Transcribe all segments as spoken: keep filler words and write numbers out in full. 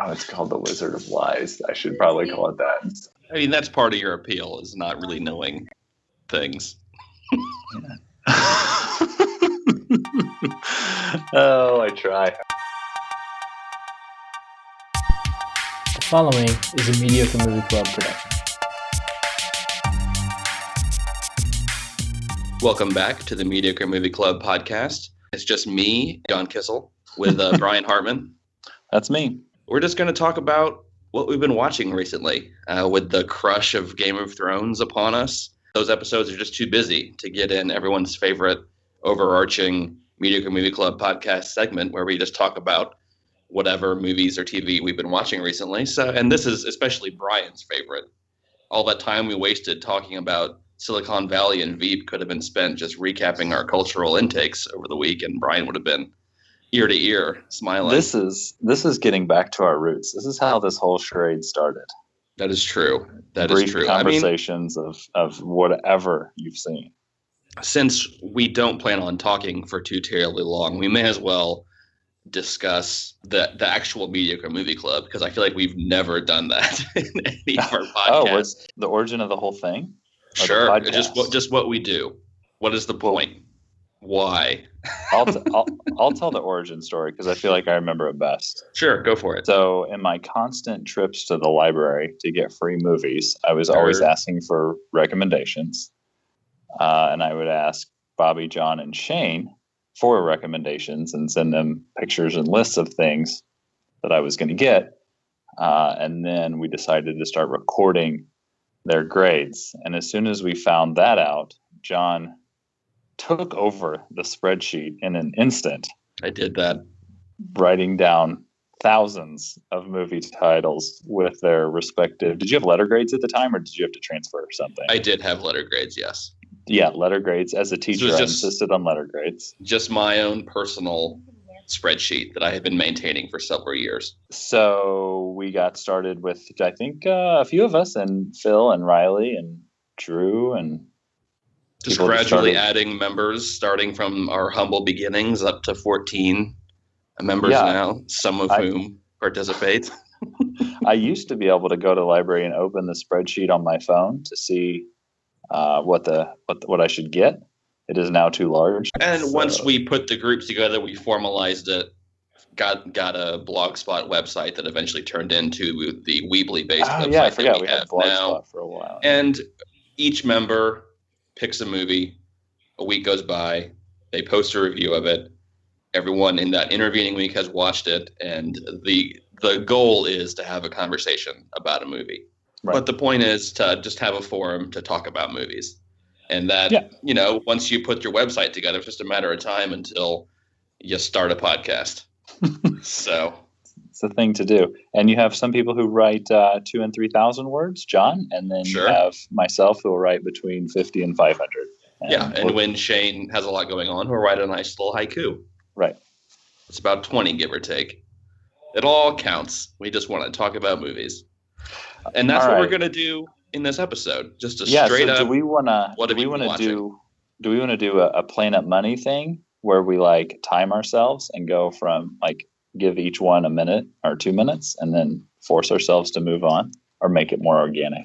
Oh, it's called The Wizard of Lies. I should probably call it that. I mean, that's part of your appeal, is not really knowing things. Oh, I try. The following is a Mediocre Movie Club production. Welcome back to the Mediocre Movie Club podcast. It's just me, John Kissel, with uh, Brian Hartman. That's me. We're just going to talk about what we've been watching recently uh, with the crush of Game of Thrones upon us. Those episodes are just too busy to get in everyone's favorite overarching Mediocre Movie Club podcast segment where we just talk about whatever movies or T V we've been watching recently. So, and this is especially Brian's favorite. All that time we wasted talking about Silicon Valley and Veep could have been spent just recapping our cultural intakes over the week, and Brian would have been ear to ear smiling. This is this is getting back to our roots. This is how this whole charade started. That is true. That Brief is true. Conversations I mean, of, of whatever you've seen. Since we don't plan on talking for too terribly long, we may as well discuss the the actual Mediocre Movie Club, because I feel like we've never done that in any of our podcasts. Oh, what's the origin of the whole thing? Or sure, just what just what we do. What is the point? Why? I'll, t- I'll I'll tell the origin story because I feel like I remember it best. Sure, go for it. So, in my constant trips to the library to get free movies, I was always asking for recommendations, uh, and I would ask Bobby, John, and Shane for recommendations and send them pictures and lists of things that I was going to get, uh, and then we decided to start recording their grades. And as soon as we found that out, John took over the spreadsheet in an instant. I did that. Writing down thousands of movie titles with their respective... Did you have letter grades at the time, or did you have to transfer or something? I did have letter grades, yes. Yeah, letter grades. As a teacher, So I just- insisted on letter grades. Just my own personal spreadsheet that I have been maintaining for several years. So we got started with, I think, uh, a few of us, and Phil and Riley and Drew and... Just People gradually just adding members, starting from our humble beginnings up to fourteen members Yeah. now, some of I- whom participate. I used to be able to go to the library and open the spreadsheet on my phone to see uh, what the what the, what I should get. It is now too large. And So- once we put the groups together, we formalized it, got got a Blogspot website that eventually turned into the Weebly-based Oh, website yeah, I that forgot we, we have had now. Blogspot for a while. And each member picks a movie. A week goes by. They post a review of it. Everyone in that intervening week has watched it, and the the goal is to have a conversation about a movie. Right. But the point is to just have a forum to talk about movies. And that, Yeah. you know, once you put your website together, it's just a matter of time until you start a podcast. So It's a thing to do. And you have some people who write uh, two and three thousand words, John, and then Sure. you have myself who will write between fifty and five hundred. yeah, and when Shane has a lot going on, he'll write a nice little haiku. Right. It's about twenty, give or take. It all counts. We just want to talk about movies. And that's All what right. we're going to do in this episode. Just a Yeah. straight So up. do we want to? what Do have we you want been to watching? do? Do we want to do a, a plain up money thing where we like time ourselves and go from like give each one a minute or two minutes and then force ourselves to move on, or make it more organic?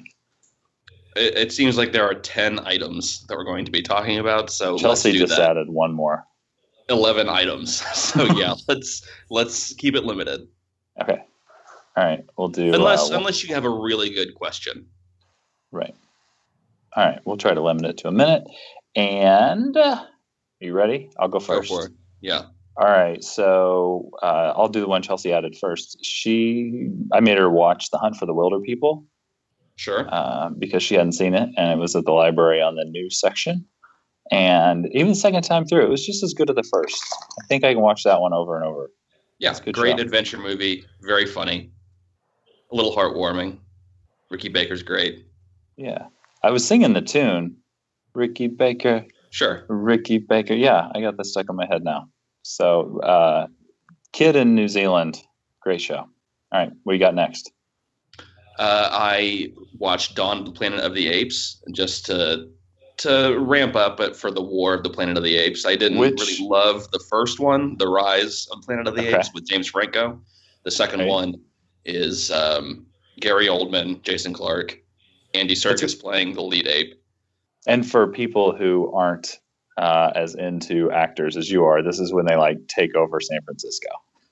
It, it seems like there are ten items that we're going to be talking about. So Chelsea let's do just that. added one more. eleven items. So yeah, let's let's keep it limited. Okay. All right. We'll do. Unless uh, unless you have a really good question. Right. All right. We'll try to limit it to a minute. And uh, are you ready? I'll go Go first. for it. Yeah. All right. So uh, I'll do the one Chelsea added first. She, I made her watch The Hunt for the Wilder People Sure. uh, because she hadn't seen it, and it was at the library on the news section. And even the second time through, it was just as good as the first. I think I can watch that one over and over. Yeah. it's a good Great show. adventure movie. Very funny. A little heartwarming. Ricky Baker's great. Yeah. I was singing the tune, Ricky Baker, Sure. Ricky Baker. Yeah, I got that stuck in my head now. So, uh, Kid in New Zealand, great show. All right, what do you got next? Uh, I watched Dawn of the Planet of the Apes just to to ramp up it for the War of the Planet of the Apes. I didn't Which- really love the first one, The Rise of Planet of the Okay. Apes with James Franco. The second Okay. one is um, Gary Oldman, Jason Clarke, Andy Serkis playing the lead ape. And for people who aren't uh, as into actors as you are, this is when they like take over San Francisco.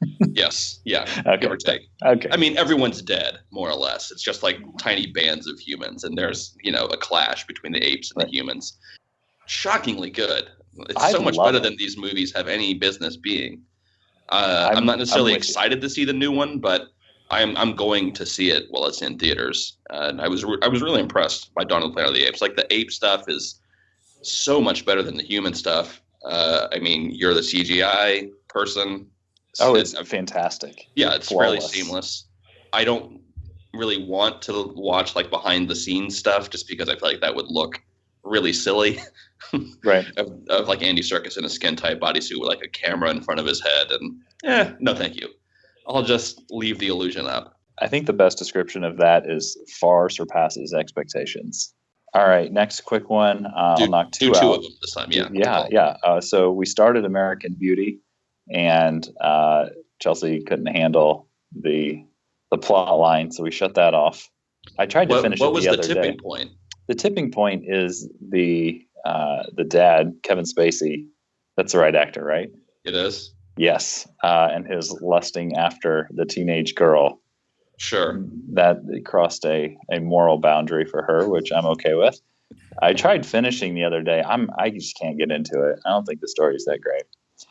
Yes. Yeah. Okay. Give or take. Okay. I mean, everyone's dead, more or less. It's just like tiny bands of humans, and there's, you know, a clash between the apes and right. the humans. Shockingly good. It's I so much better it. than these movies have any business being. Uh, I'm, I'm not necessarily I'm excited you. to see the new one, but I'm I'm going to see it while it's in theaters. Uh, and I was re- I was really impressed by Dawn of the Planet of the Apes. Like the ape stuff is so much better than the human stuff. Uh, I mean, you're the C G I person. Oh, it's it, fantastic. Yeah, it's Flawless. Really seamless. I don't really want to watch like behind the scenes stuff just because I feel like that would look really silly. Right. of, of like Andy Serkis in a skin tight bodysuit with like a camera in front of his head, and eh, no, thank you. I'll just leave the illusion up. I think the best description of that is far surpasses expectations. All right, next quick one. Uh, do, I'll knock two do two out. of them this time. Yeah. Yeah, yeah. Uh, so we started American Beauty, and uh, Chelsea couldn't handle the the plot line, so we shut that off. I tried to what, finish what it the, was other the tipping day. point? The tipping point is the uh, the dad, Kevin Spacey. That's the right actor, right? It is. Yes, uh, and his lusting after the teenage girl. Sure. That crossed a, a moral boundary for her, which I'm okay with. I tried finishing the other day. I'm I just can't get into it. I don't think the story's that great.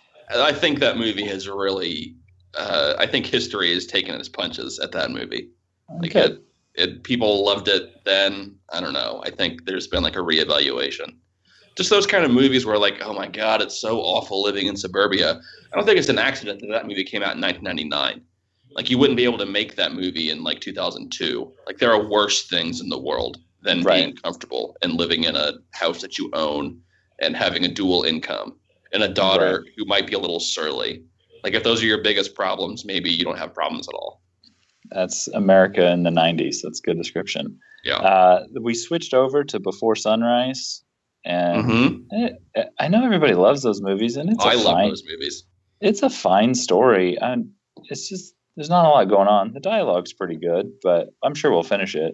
I think that movie has really. Uh, I think history has taken its punches at that movie. Like okay. it, it, people loved it then. I don't know. I think there's been like a reevaluation. Just those kind of movies where like, oh my God, it's so awful living in suburbia. I don't think it's an accident that that movie came out in nineteen ninety-nine. Like you wouldn't be able to make that movie in like two thousand two. Like there are worse things in the world than right. being comfortable and living in a house that you own and having a dual income and a daughter right. who might be a little surly. Like if those are your biggest problems, maybe you don't have problems at all. That's America in the nineties. That's a good description. Yeah. Uh, we switched over to Before Sunrise. And mm-hmm. it, I know everybody loves those movies, and it's a I fine, love those movies. It's a fine story, and it's just there's not a lot going on. The dialogue's pretty good, but I'm sure we'll finish it.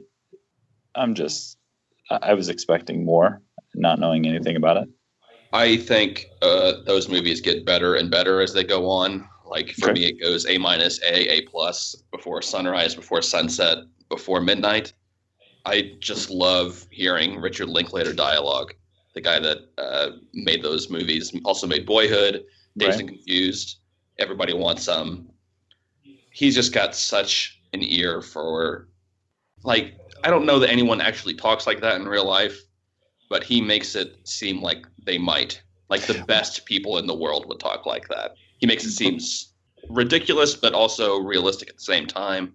I'm just I was expecting more, not knowing anything about it. I think uh, those movies get better and better as they go on. Like for okay. me, it goes A minus, A, A plus, Before Sunrise, Before Sunset, Before Midnight. I just love hearing Richard Linklater dialogue. The guy that uh, made those movies also made Boyhood, Dazed right. and Confused, Everybody Wants Some. He's just got such an ear for, like, I don't know that anyone actually talks like that in real life, but he makes it seem like they might. Like the best people in the world would talk like that. He makes it seem ridiculous, but also realistic at the same time.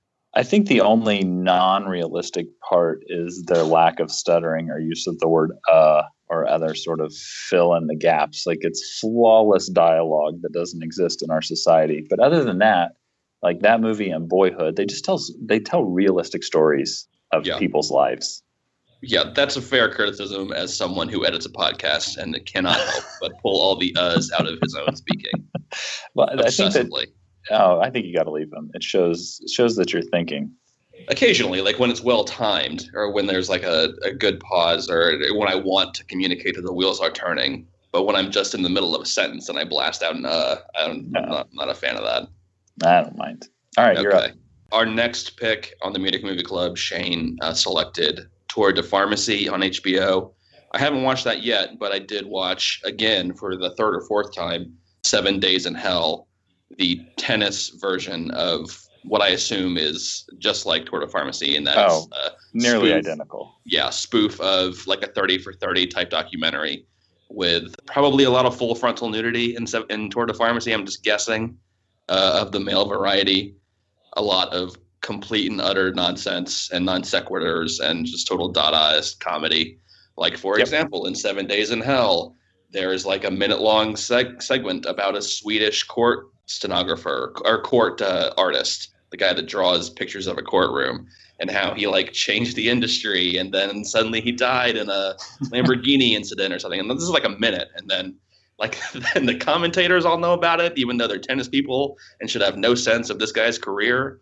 I think the only non-realistic part is their lack of stuttering or use of the word uh or other sort of fill in the gaps. Like it's flawless dialogue that doesn't exist in our society. But other than that, like that movie and Boyhood, they just tell they tell realistic stories of yeah. people's lives. Yeah, that's a fair criticism as someone who edits a podcast and cannot help but pull all the uhs out of his own speaking. Well, I think that Oh, I think you got to leave them. It shows it shows that you're thinking. Occasionally, like when it's well timed, or when there's like a, a good pause, or when I want to communicate that the wheels are turning. But when I'm just in the middle of a sentence and I blast out an uh, I'm no. not, not a fan of that. I don't mind. All right, okay. You're up. Our next pick on the Munich Movie Club, Shane uh, selected Tour de Pharmacy on H B O. I haven't watched that yet, but I did watch again for the third or fourth time, Seven Days in Hell, the tennis version of what I assume is just like Tour de Pharmacy, and that's oh, uh, nearly spoof, identical. Yeah, spoof of like a thirty for thirty type documentary with probably a lot of full frontal nudity in, in Tour de Pharmacy. I'm just guessing uh, of the male variety, a lot of complete and utter nonsense and non sequiturs and just total Dadaist comedy. Like for yep. example, in Seven Days in Hell, there's like a minute long seg- segment about a Swedish court stenographer or court uh, artist, the guy that draws pictures of a courtroom, and how he like changed the industry, and then suddenly he died in a Lamborghini incident or something. And this is like a minute, and then like then the commentators all know about it, even though they're tennis people and should have no sense of this guy's career.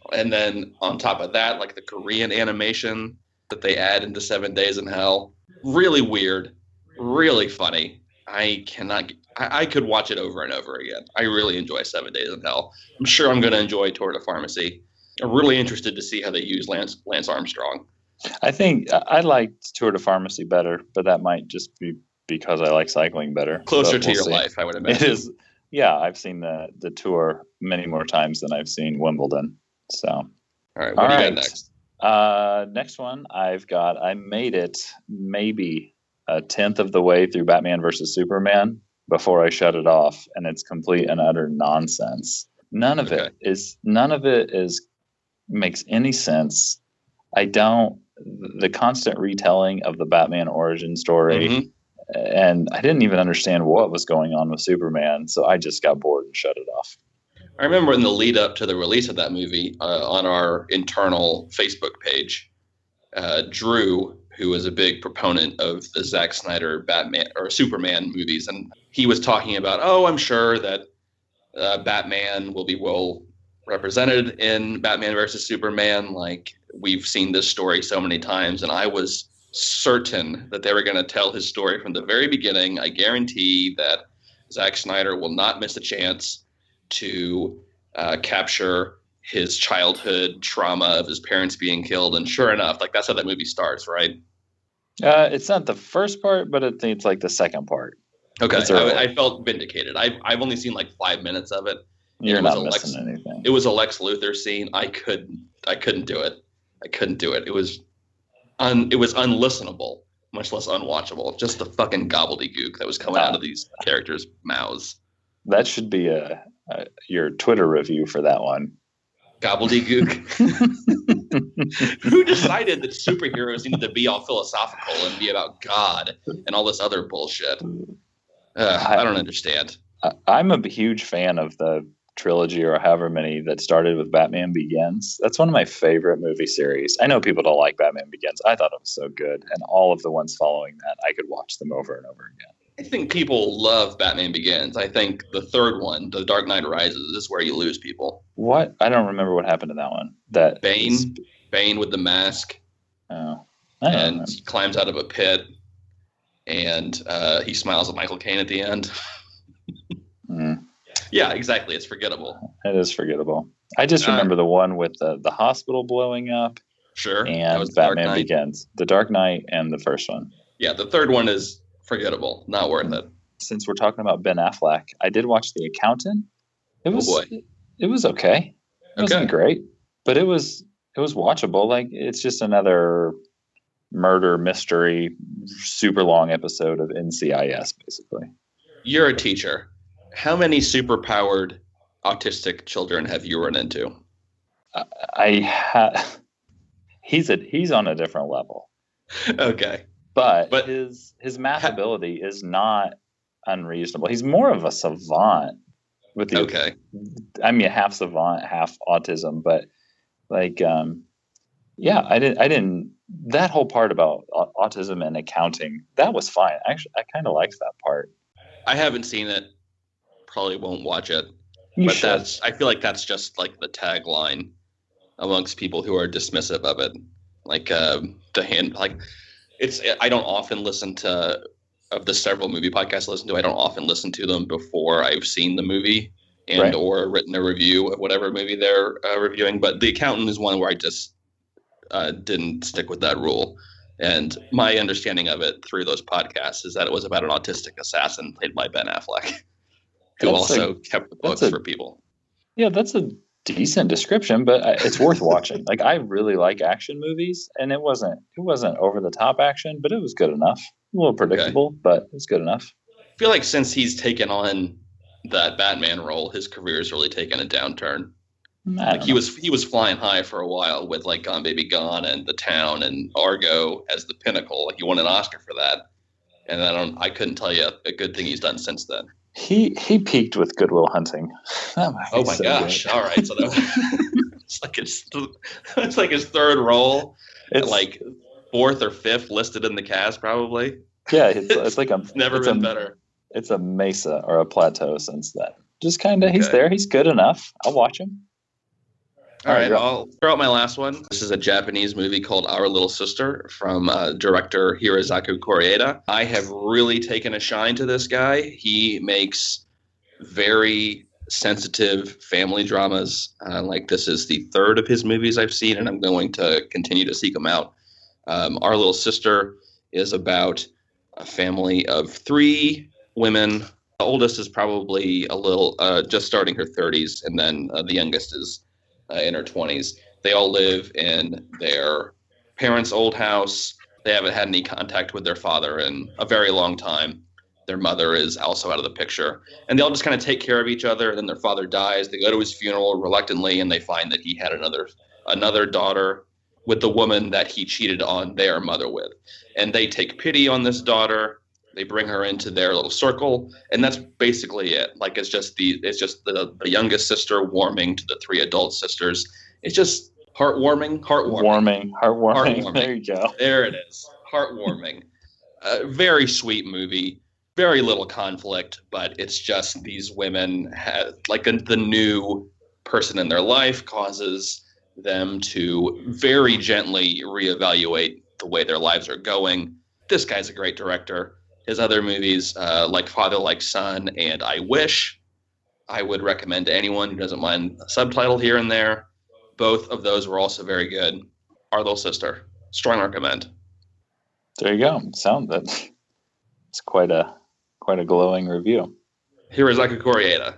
And then on top of that, like the Korean animation that they add into Seven Days in Hell. Really weird, really funny. I cannot, I, I could watch it over and over again. I really enjoy Seven Days in Hell. I'm sure I'm going to enjoy Tour de Pharmacy. I'm really interested to see how they use Lance Lance Armstrong. I think I liked Tour de Pharmacy better, but that might just be because I like cycling better. Closer but to we'll your see. life, I would imagine. It is. Yeah, I've seen the the Tour many more times than I've seen Wimbledon. So, all right, what all do you right. got next? Uh, next one, I've got. I made it maybe a tenth of the way through Batman versus Superman before I shut it off, and it's complete and utter nonsense. None of Okay. it is. None of it is makes any sense. I don't. The constant retelling of the Batman origin story, Mm-hmm. and I didn't even understand what was going on with Superman, so I just got bored and shut it off. I remember in the lead up to the release of that movie uh, on our internal Facebook page, uh, Drew, who was a big proponent of the Zack Snyder Batman or Superman movies, and he was talking about, oh, I'm sure that uh, Batman will be well represented in Batman versus Superman. Like, we've seen this story so many times, and I was certain that they were going to tell his story from the very beginning. I guarantee that Zack Snyder will not miss a chance to uh, capture his childhood trauma of his parents being killed. And sure enough, like, that's how that movie starts, right? Uh, it's not the first part, but I think it's like the second part. Okay, It's early. I, I felt vindicated. I've, I've only seen like five minutes of it. You're it was not a missing Lex- anything. It was a Lex Luthor scene. I couldn't, I couldn't do it. I couldn't do it. It was, un, it was unlistenable, much less unwatchable. Just the fucking gobbledygook that was coming Wow. out of these characters' mouths. That should be a, a your Twitter review for that one. Gobbledygook. Who decided that superheroes needed to be all philosophical and be about God and all this other bullshit? Uh, I don't understand. I, I'm a huge fan of the trilogy or however many that started with Batman Begins. That's one of my favorite movie series. I know people don't like Batman Begins. I thought it was so good. And all of the ones following that, I could watch them over and over again. I think people love Batman Begins. I think the third one, The Dark Knight Rises, is where you lose people. What? I don't remember what happened in that one. That Bane, is- Bane with the mask, oh, I don't and remember. he climbs out of a pit, and uh, he smiles at Michael Caine at the end. Mm, Yeah, exactly. It's forgettable. it is forgettable. I just Uh, remember the one with the, the hospital blowing up Sure. that and was The Dark Batman Knight. Begins. The Dark Knight and the first one. Yeah, the third one is forgettable. Not worth it. Since we're talking about Ben Affleck, I did watch The Accountant. It was boy. it was okay. It wasn't Okay. great, but it was it was watchable. Like, it's just another murder mystery, super long episode of N C I S, basically. You're a teacher. How many superpowered autistic children have you run into? I ha- he's a he's on a different level, Okay. but, But- his his math Ha- ability is not unreasonable. He's more of a savant with the Okay. I mean, half savant, half autism, but like, um, yeah, I didn't, I didn't, that whole part about au- autism and accounting, that was fine. Actually, I kind of liked that part. I haven't seen it. Probably won't watch it. You but should. that's I feel like that's just like the tagline amongst people who are dismissive of it. Like um, the hand like it's I don't often listen to of the several movie podcasts I listen to, I don't often listen to them before I've seen the movie and Right. or written a review of whatever movie they're uh, reviewing. But The Accountant is one where I just uh, didn't stick with that rule. And my understanding of it through those podcasts is that it was about an autistic assassin played by Ben Affleck, who That's also a- kept the that's books a- for people. Yeah, that's a decent description, but I- it's worth watching. Like, I really like action movies, and it wasn't, it wasn't over the top action, but it was good enough. A little predictable, but it was good enough. I feel like since he's taken on that Batman role, his career's really taken a downturn. I Like don't he know. was he was flying high for a while with like Gone Baby Gone and The Town and Argo as the pinnacle. Like he won an Oscar for that. And I don't I couldn't tell you a good thing he's done since then. He he peaked with Good Will Hunting. That might be Oh my so gosh. good. All right. So that it's like his it's like his third role. It's Like fourth or fifth listed in the cast probably. yeah, it's, it's like a It's never it's been a, better. It's a mesa or a plateau since then. Just kind of, he's Okay. there. He's good enough. I'll watch him. All right, I'll throw out my last one. This is a Japanese movie called Our Little Sister from uh, director Hirasaku Koreeda. I have really taken a shine to this guy. He makes very sensitive family dramas. Uh, like this is the third of his movies I've seen, and I'm going to continue to seek them out. Um, Our Little Sister is about a family of three women. The oldest is probably a little, uh, just starting her thirties, and then uh, the youngest is Uh, in her twenties. They all live in their parents' old house. They haven't had any contact with their father in a very long time. Their mother is also out of the picture. And they all just kind of take care of each other. And then their father dies. They go to his funeral reluctantly, and they find that he had another another daughter with the woman that he cheated on their mother with. And they take pity on this daughter. They bring her into their little circle, and that's basically it. Like it's just the it's just the, the youngest sister warming to the three adult sisters. It's just heartwarming, heartwarming, warming, heartwarming. heartwarming. There you go. There it is, heartwarming. uh, very sweet movie. Very little conflict, but it's just these women have, like a, the new person in their life causes them to very gently reevaluate the way their lives are going. This guy's a great director. His other movies, uh, like Father, Like Son, and I Wish, I would recommend to anyone who doesn't mind a subtitle here and there. Both of those were also very good. Our Little Sister, strong recommend. There you go. Sound that it's quite a quite a glowing review. Hirasaku Koreeda.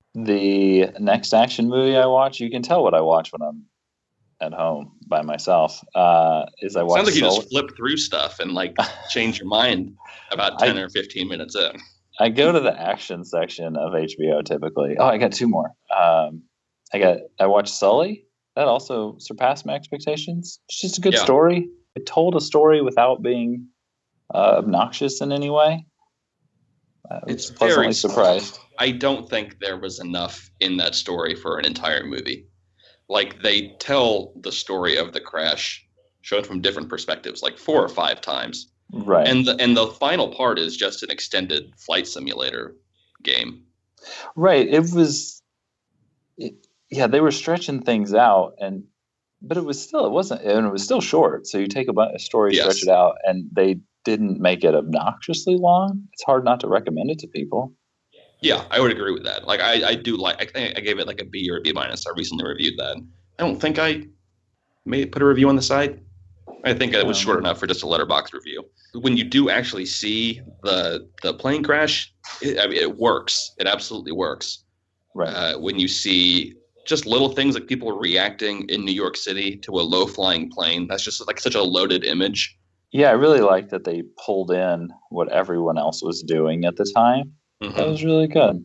The next action movie I watch, you can tell what I watch when I'm at home by myself. Uh, is I watch. Sounds like you Soul- just flip through stuff and like change your mind about ten I, or fifteen minutes in. I go to the action section of H B O typically. Oh, I got two more. Um, I got. I watched Sully. That also surpassed my expectations. It's just a good yeah. story. It told a story without being uh, obnoxious in any way. I was it's pleasantly very surprised. I don't think there was enough in that story for an entire movie. Like they tell the story of the crash shown from different perspectives, like four or five times. Right. And the and the final part is just an extended flight simulator game. Right. It was, it, yeah, they were stretching things out, and but it was still, it wasn't, and it was still short. So you take a, a story, yes. stretch it out, and they didn't make it obnoxiously long. It's hard not to recommend it to people. Yeah, I would agree with that. Like I, I do like, I think I gave it like a B or a B minus. I recently reviewed that. I don't think I may put a review on the site. I think it was short enough for just a letterbox review. When you do actually see the the plane crash, it, I mean, it works. It absolutely works. Right. Uh, when you see just little things like people reacting in New York City to a low flying plane, that's just like such a loaded image. Yeah, I really liked that they pulled in what everyone else was doing at the time. Mm-hmm. That was really good.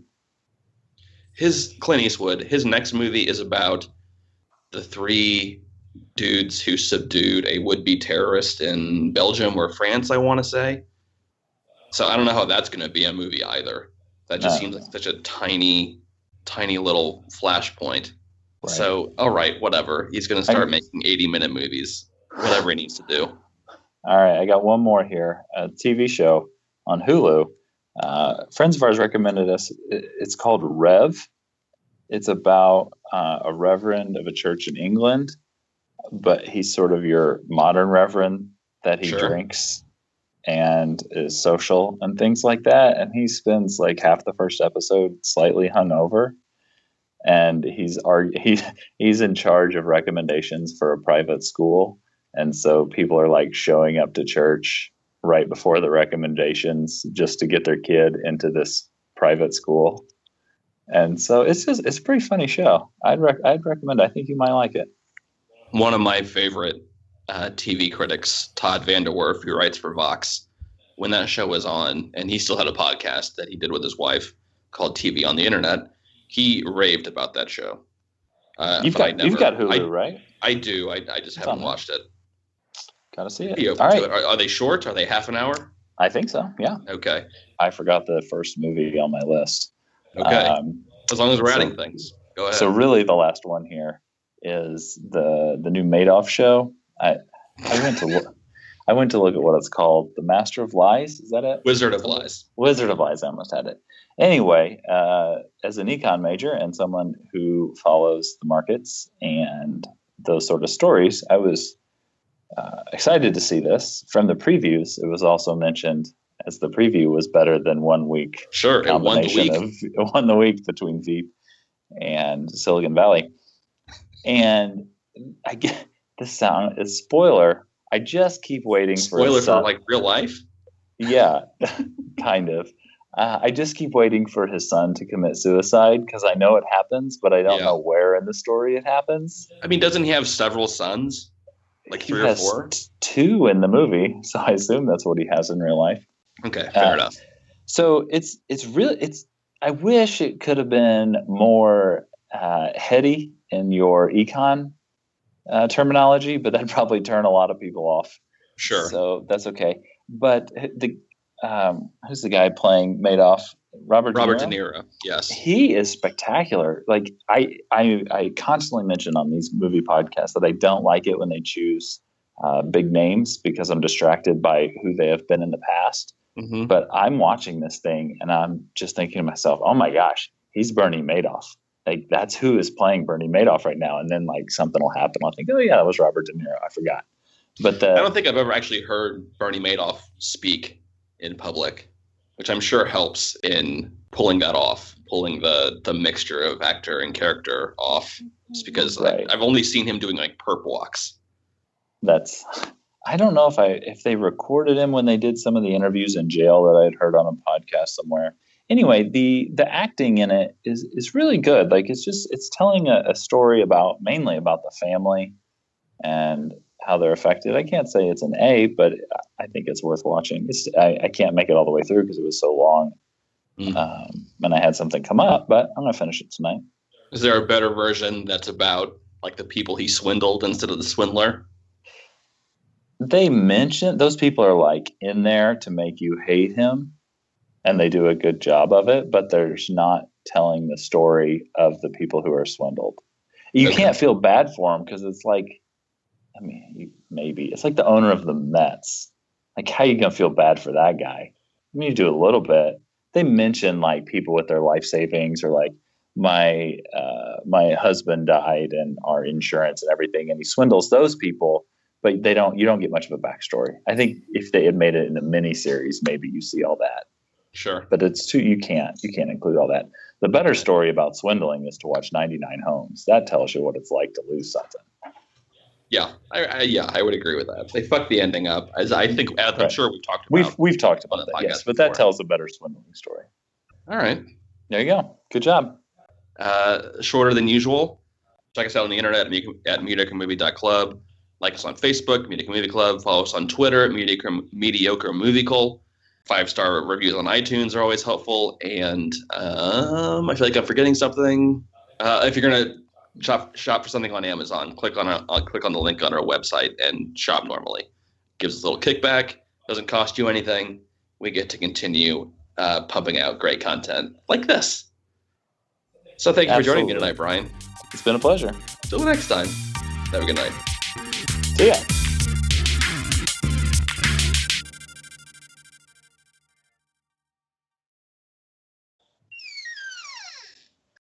His Clint Eastwood, his next movie is about the three dudes who subdued a would-be terrorist in Belgium or France, I want to say. So I don't know how that's going to be a movie either. That just no. seems like such a tiny, tiny little flashpoint. Right. So, all right, whatever. He's going to start I, making eighty-minute movies, whatever he needs to do. All right, I got one more here. A T V show on Hulu. Uh, friends of ours recommended us. It's called Rev. It's about uh, a reverend of a church in England, but he's sort of your modern reverend that he sure. drinks and is social and things like that. And he spends like half the first episode slightly hungover, and he's argu- he, he's in charge of recommendations for a private school. And so people are like showing up to church right before the recommendations just to get their kid into this private school. And so it's just, it's a pretty funny show. I'd rec- I'd recommend, I think you might like it. One of my favorite uh, T V critics, Todd Vanderwerf, who writes for Vox, when that show was on, and he still had a podcast that he did with his wife called T V on the Internet, he raved about that show. Uh, you've, got, never, you've got Hulu, I, right? I do. I, I just haven't watched it. Gotta see it. Be open All to right. it. Are, are they short? Are they half an hour? I think so, yeah. Okay. I forgot the first movie on my list. Okay. Um, as long as we're so, adding things. Go ahead. So really the last one here is the the new Madoff show. I I went to look I went to look at what it's called. The Master of Lies. Is that it? Wizard of Lies. Wizard of Lies. I almost had it. Anyway, uh, as an econ major and someone who follows the markets and those sort of stories, I was uh, excited to see this. From the previews, it was also mentioned as the preview was better than one week. Sure, it won the week. Of, it won the week between Veep and Silicon Valley. And I get the sound is spoiler. I just keep waiting spoiler for spoiler for like real life. Yeah, kind of. Uh, I just keep waiting for his son to commit suicide because I know it happens, but I don't Yeah. know where in the story it happens. I mean, doesn't he have several sons? Like He three or has four? t- two in the movie, so I assume that's what he has in real life. Okay, fair Uh, enough. So it's it's really it's. I wish it could have been more uh, heady in your econ uh, terminology, but that'd probably turn a lot of people off. Sure. So that's okay. But the um, who's the guy playing Madoff? Robert Robert De De Niro. Niro, yes. He is spectacular. Like I, I, I constantly mention on these movie podcasts that I don't like it when they choose uh, big names because I'm distracted by who they have been in the past. Mm-hmm. But I'm watching this thing and I'm just thinking to myself, oh my gosh, he's Bernie Madoff. Like that's who is playing Bernie Madoff right now. And then like something will happen. I'll think, oh yeah, that was Robert De Niro. I forgot. But the, I don't think I've ever actually heard Bernie Madoff speak in public, which I'm sure helps in pulling that off, pulling the the mixture of actor and character off. Just because Right. I, I've only seen him doing like perp walks. that's I don't know if I if they recorded him when they did some of the interviews in jail that I had heard on a podcast somewhere. Anyway, the the acting in it is is really good. Like it's just it's telling a, a story about mainly about the family and how they're affected. I can't say it's an A, but I think it's worth watching. It's I, I can't make it all the way through because it was so long, Mm. um, and I had something come up. But I'm gonna finish it tonight. Is there a better version that's about like the people he swindled instead of the swindler? They mention those people are like in there to make you hate him, and they do a good job of it. But there's not telling the story of the people who are swindled. You Okay. can't feel bad for them because it's like, I mean, you, maybe it's like the owner of the Mets. Like, how you gonna feel bad for that guy? I mean, you do a little bit. They mention like people with their life savings or like my uh, my husband died and our insurance and everything, and he swindles those people. But they don't. You don't get much of a backstory. I think if they had made it in a mini series, maybe you see all that. Sure. But it's too. You can't. You can't include all that. The better story about swindling is to watch ninety-nine Homes. That tells you what it's like to lose something. Yeah, I, I yeah, I would agree with that. They fucked the ending up, as I think I'm Right. sure we talked about. We've we've talked on about the that, podcast yes, but that before. tells a better swindling story. All right, There you go. Good job. uh, shorter than usual. Check us out on the internet at mediocre movie dot club. Like us on Facebook, Mediocre Movie Club. Follow us on Twitter at Mediocre, Mediocre Movical. Five star reviews on iTunes are always helpful. And um, I feel like I'm forgetting something. Uh, if you're gonna shop shop for something on Amazon, click on a, uh, click on the link on our website and shop normally. Gives us a little kickback. Doesn't cost you anything. We get to continue uh, pumping out great content like this. So thank you for joining me Absolutely. tonight, Brian. It's been a pleasure. Till next time. Have a good night. See ya.